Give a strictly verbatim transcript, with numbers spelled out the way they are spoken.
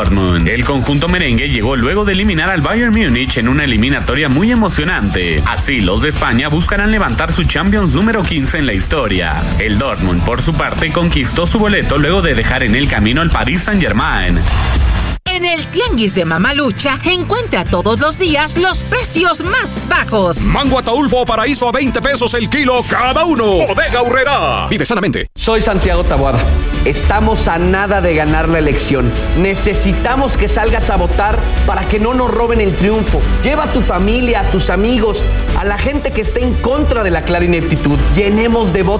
Dortmund. El conjunto merengue llegó luego de eliminar al Bayern Múnich en una eliminatoria muy emocionante. Así, los de España buscarán levantar su Champions número quince en la historia. El Dortmund, por su parte, conquistó su boleto luego de dejar en el camino al Paris Saint-Germain. En el Tianguis de Mamalucha encuentra todos los días los precios más bajos. Mango Ataulfo Paraíso a veinte pesos el kilo cada uno. Bodega Aurrerá. Vive sanamente. Soy Santiago Taboada. Estamos a nada de ganar la elección. Necesitamos que salgas a votar para que no nos roben el triunfo. Lleva a tu familia, a tus amigos, a la gente que esté en contra de la clara ineptitud. Llenemos de votos